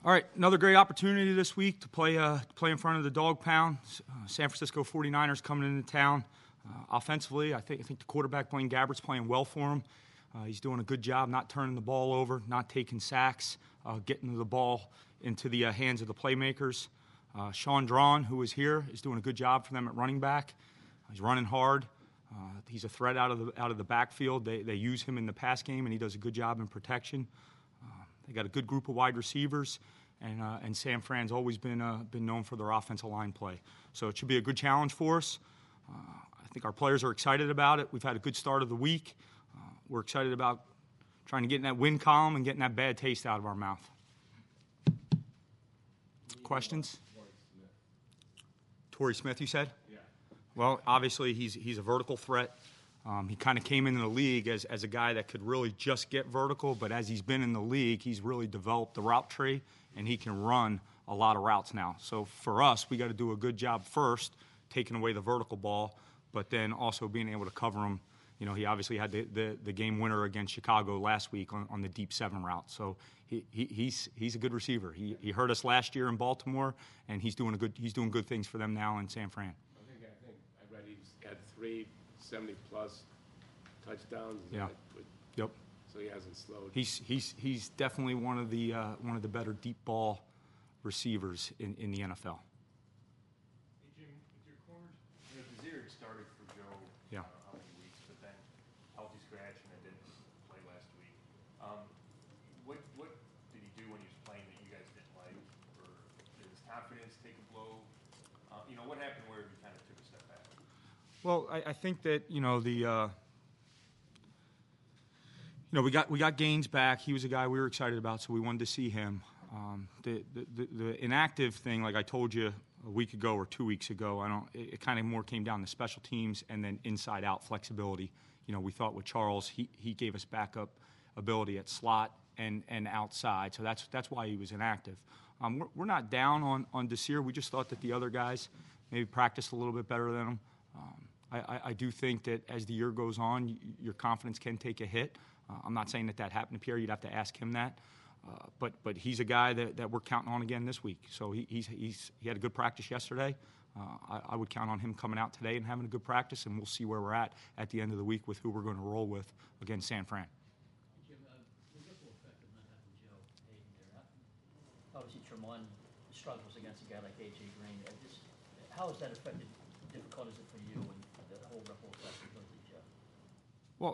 All right, another great opportunity this week to play in front of the Dog Pound. San Francisco 49ers coming into town. Offensively, I think the quarterback, Blaine Gabbert's playing well for him. He's doing a good job not turning the ball over, not taking sacks, getting the ball into the hands of the playmakers. Sean Drawn, who is here, is doing a good job for them at running back. He's running hard. He's a threat out of the backfield. They use him in the pass game, and he does a good job in protection. They got a good group of wide receivers, and San Fran's always been known for their offensive line play. So it should be a good challenge for us. I think our players are excited about it. We've had a good start of the week. We're excited about trying to get in that win column and getting that bad taste out of our mouth. Questions? Torrey Smith, you said? Yeah. Well, obviously he's a vertical threat. He kind of came into the league as a guy that could really just get vertical, but as he's been in the league, he's really developed the route tree, and he can run a lot of routes now. So for us, we got to do a good job first, taking away the vertical ball, but then also being able to cover him. You know, he obviously had the game winner against Chicago last week on the deep 7 route. So he's a good receiver. He hurt us last year in Baltimore, and he's doing good things for them now in San Fran. I think I read he's had 3 70-plus touchdowns. Yeah. Yep. So he hasn't slowed. He's definitely one of the better deep ball receivers in the NFL. Hey Jim, with your corners, Desir started for Joe. Yeah. How many weeks, but then healthy scratch and didn't play last week. What did he do when he was playing that you guys didn't like, or did his confidence take a blow? What happened where he kind of took a step back? Well, I think that we got Gaines back. He was a guy we were excited about, so we wanted to see him. The inactive thing, like I told you a week ago or 2 weeks ago, it kind of more came down to special teams and then inside-out flexibility. We thought with Charles, he gave us backup ability at slot and outside, so that's why he was inactive. We're not down on Desir. We just thought that the other guys maybe practiced a little bit better than him. I do think that as the year goes on, your confidence can take a hit. I'm not saying that happened to Pierre. You'd have to ask him that. But he's a guy that we're counting on again this week. So he had a good practice yesterday. I would count on him coming out today and having a good practice, and we'll see where we're at the end of the week with who we're going to roll with against San Fran. Jim, the ripple effect of not having Joe Haden there. Obviously, Tramon struggles against a guy like A.J. Green. How has that affected? Difficult is it for you and the whole ripple effect because of Joe? Well,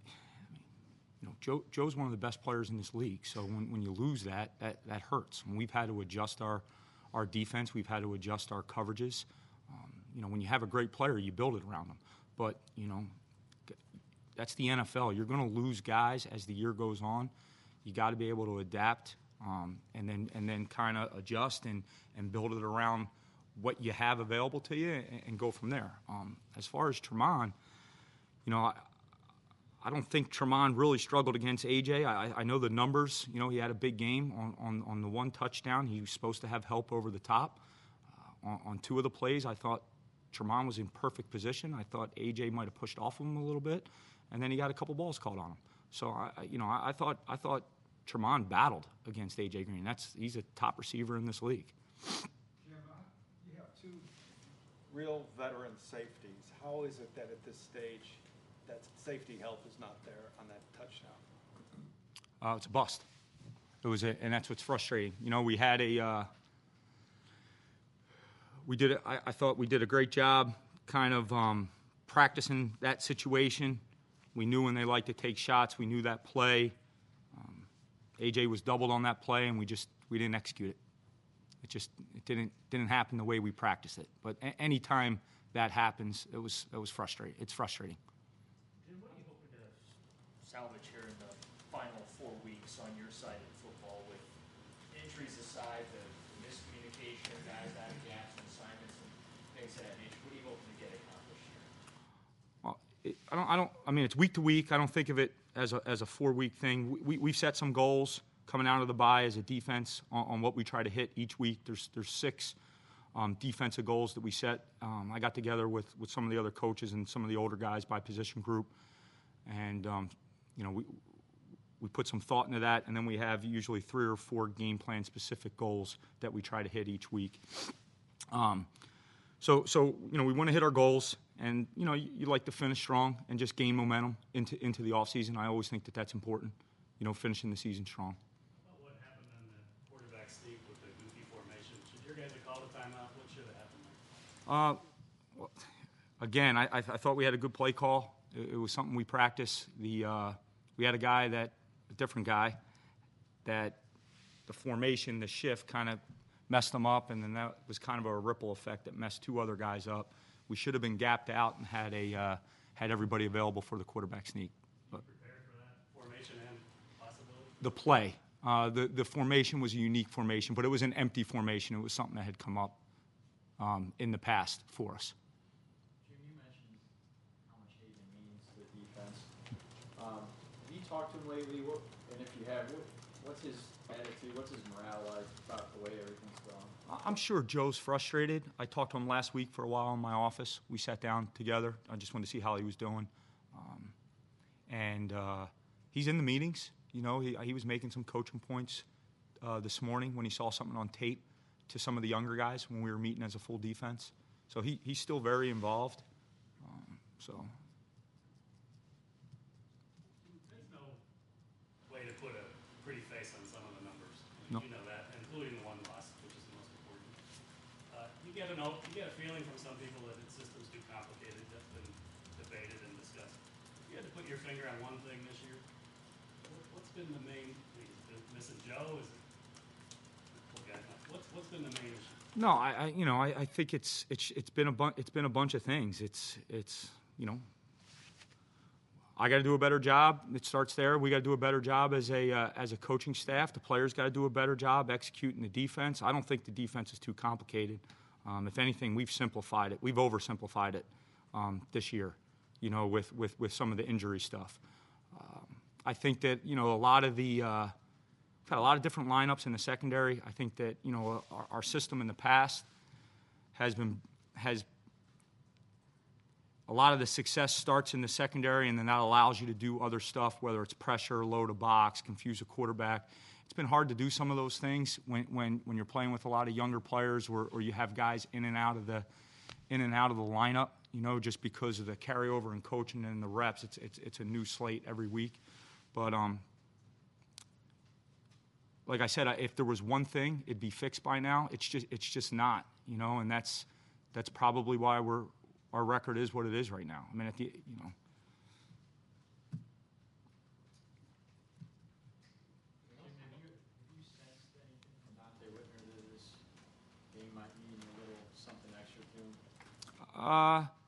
Joe's one of the best players in this league. So when you lose that hurts. And we've had to adjust our defense. We've had to adjust our coverages. When you have a great player, you build it around them. But that's the NFL. You're going to lose guys as the year goes on. You got to be able to adapt and then kind of adjust and build it around what you have available to you and go from there. As far as Tramon, I don't think Tramon really struggled against A.J. I know the numbers. He had a big game on the one touchdown. He was supposed to have help over the top. On 2 of the plays, I thought Tramon was in perfect position. I thought A.J. might have pushed off of him a little bit, and then he got a couple balls called on him. So I thought Tramon battled against A.J. Green. He's a top receiver in this league. Jim, you have 2 real veteran safeties. How is it that at this stage that safety help is not there on that touchdown? It's a bust. And that's what's frustrating. We had I thought we did a great job kind of practicing that situation. We knew when they like to take shots. We knew that play. AJ was doubled on that play, and we didn't execute it. It didn't happen the way we practiced it. But any time that happens, it was frustrating. It's frustrating. Jim, what are you hoping to salvage here in the final 4 weeks on your side of football, with injuries aside, the miscommunication, guys out of gaps and assignments and things of that nature? What are you hoping to get accomplished here? Well, it's week to week. I don't think of it as a 4-week thing. We've set some goals coming out of the bye as a defense on what we try to hit each week. There's 6 defensive goals that we set. I got together with some of the other coaches and some of the older guys by position group, and we put some thought into that, and then we have usually 3 or 4 game plan specific goals that we try to hit each week. So we want to hit our goals, and you like to finish strong and just gain momentum into the off season. I always think that that's important. Finishing the season strong. About what happened on the quarterback sneak with the goofy formation? Should your guys have called a timeout? What should have happened there? Well, again, I thought we had a good play call. It was something we practiced. We had a different guy, that the formation, the shift kind of messed them up, and then that was kind of a ripple effect that messed 2 other guys up. We should have been gapped out and had everybody available for the quarterback sneak. But Prepared for that formation and possibility? the play, the formation was a unique formation, but it was an empty formation. It was something that had come up in the past for us. Jim, you mentioned how much Hayden means to the defense. Have you talked to him lately? And if you have, what's his attitude? What's his morale like about the way everything's going? I'm sure Joe's frustrated. I talked to him last week for a while in my office. We sat down together. I just wanted to see how he was doing. And he's in the meetings. He was making some coaching points this morning when he saw something on tape to some of the younger guys when we were meeting as a full defense. So he's still very involved. There's no way to put a pretty face on some of the numbers. No. You know that, including the one loss, which is the most important. You get a feeling from some people that the system's too complicated. That's been debated and discussed. You had to put your finger on one thing this year. What's been the main? Is it missing Joe? Is it? Okay, what's been the main issue? No, I think it's been a bunch of things. It's I got to do a better job. It starts there. We got to do a better job as a coaching staff. The players got to do a better job executing the defense. I don't think the defense is too complicated. If anything, we've simplified it. We've oversimplified it this year. With some of the injury stuff. I think that a lot of the we've had a lot of different lineups in the secondary. I think that our system in the past has a lot of the success starts in the secondary, and then that allows you to do other stuff, whether it's pressure, load a box, confuse a quarterback. It's been hard to do some of those things when you're playing with a lot of younger players, or you have guys in and out of the lineup. Just because of the carryover and coaching and the reps, it's a new slate every week. But like I said, if there was one thing, it'd be fixed by now. It's just not, and that's probably why our record is what it is right now. I mean, Have you sensed anything from Dante Whitner that this game might mean a little something extra to him?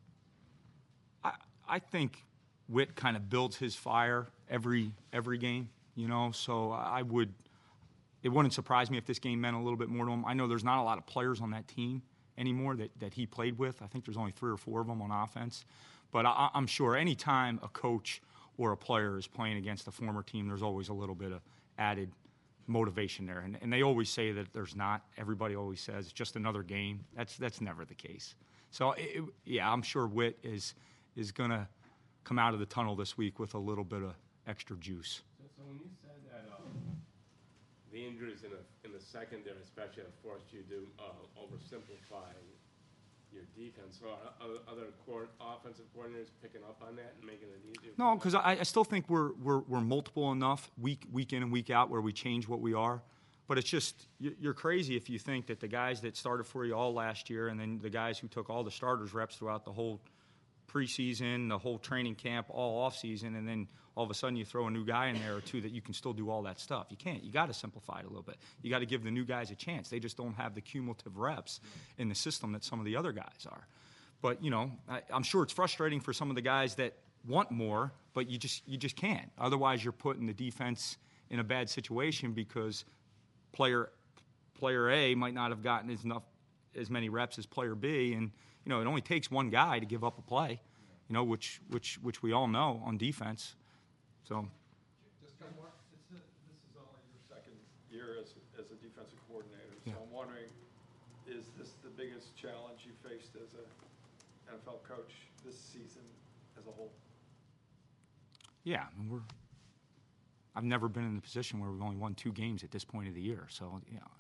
I think Witt kind of builds his fire every game, So it wouldn't surprise me if this game meant a little bit more to him. I know there's not a lot of players on that team anymore that he played with. I think there's only 3 or 4 of them on offense. But I'm sure any time a coach or a player is playing against a former team, there's always a little bit of added motivation there. And they always say that there's not. Everybody always says it's just another game. That's never the case. So, I'm sure Witt is going to come out of the tunnel this week with a little bit of extra juice. So when you said that the injuries in the secondary especially have forced you to oversimplify your defense, so are other offensive coordinators picking up on that and making it easier? No, because I still think we're multiple enough week in and week out where we change what we are. But it's just, you're crazy if you think that the guys that started for you all last year and then the guys who took all the starters reps throughout the whole preseason, the whole training camp, all offseason, and then all of a sudden you throw a new guy in there or two that you can still do all that stuff. You can't. You got to simplify it a little bit. You got to give the new guys a chance. They just don't have the cumulative reps in the system that some of the other guys are. But, I'm sure it's frustrating for some of the guys that want more, but you just can't. Otherwise, you're putting the defense in a bad situation because player A might not have gotten as many reps as player B, and it only takes one guy to give up a play, which we all know on defense. So, Just one more. This is only your second year as a defensive coordinator, so Yeah. I'm wondering, is this the biggest challenge you faced as an NFL coach this season as a whole? yeah, and I've never been in a position where we've only won 2 games at this point of the year. So,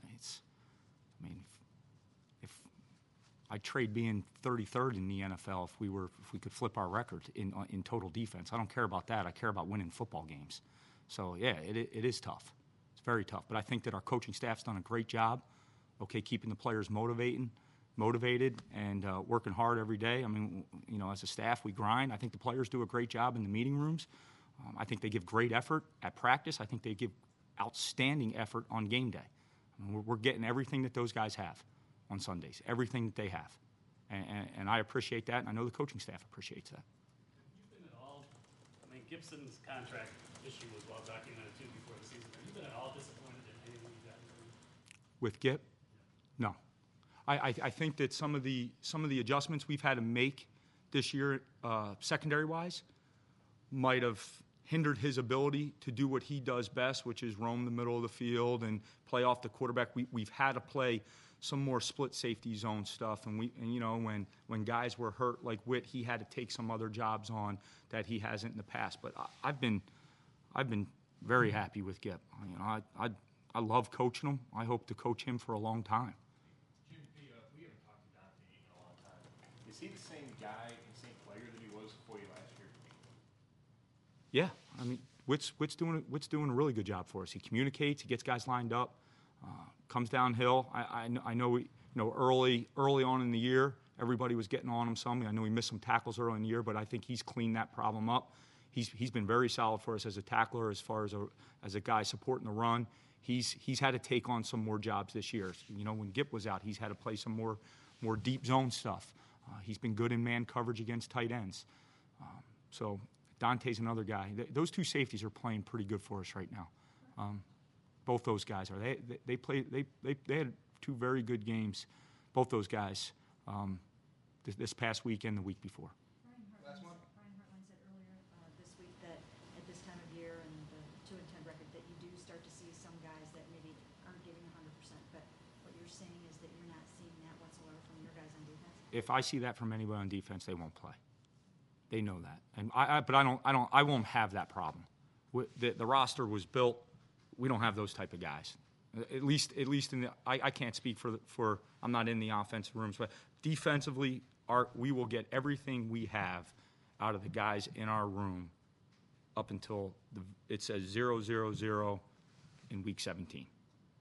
if I'd trade being 33rd in the NFL if we could flip our record in total defense. I don't care about that. I care about winning football games. So, yeah, it is tough. It's very tough. But I think that our coaching staff's done a great job, keeping the players motivated and working hard every day. I mean, as a staff, we grind. I think the players do a great job in the meeting rooms. I think they give great effort at practice. I think they give outstanding effort on game day. I mean, we're getting everything that those guys have on Sundays, everything that they have. And I appreciate that, and I know the coaching staff appreciates that. Have you been at all, I mean, Gibson's contract issue was well documented too before the season. Have you been at all disappointed in anything you've gotten from him? With Gip? No. I think that some of the adjustments we've had to make this year, secondary-wise, might have hindered his ability to do what he does best, which is roam the middle of the field and play off the quarterback. We've had to play some more split safety zone stuff, and when guys were hurt like Witt, he had to take some other jobs on that he hasn't in the past. But I've been very happy with Gip. I love coaching him. I hope to coach him for a long time. Jim, we haven't talked to Dante in a long time. Is he the same guy and same player that he was for you last year? Yeah, I mean, Witt's doing a really good job for us. He communicates, he gets guys lined up, comes downhill. I know early on in the year, everybody was getting on him some. I know he missed some tackles early in the year, but I think he's cleaned that problem up. He's been very solid for us as a tackler, as far as a guy supporting the run. He's had to take on some more jobs this year. When Gip was out, he's had to play some more deep zone stuff. He's been good in man coverage against tight ends. So Dante's another guy. Those 2 safeties are playing pretty good for us right now. Both those guys are. They had 2 very good games. Both those guys this past week and the week before. Brian Hartline said earlier this week that at this time of year and the 2-10 record that you do start to see some guys that maybe aren't giving 100%. But what you're saying is that you're not seeing that whatsoever from your guys on defense. If I see that from anybody on defense, they won't play. They know that, and I won't have that problem. The roster was built. We don't have those type of guys. At least in the. I can't speak for. I'm not in the offensive rooms, but defensively, we will get everything we have out of the guys in our room up until it says 0-0-0 in week 17.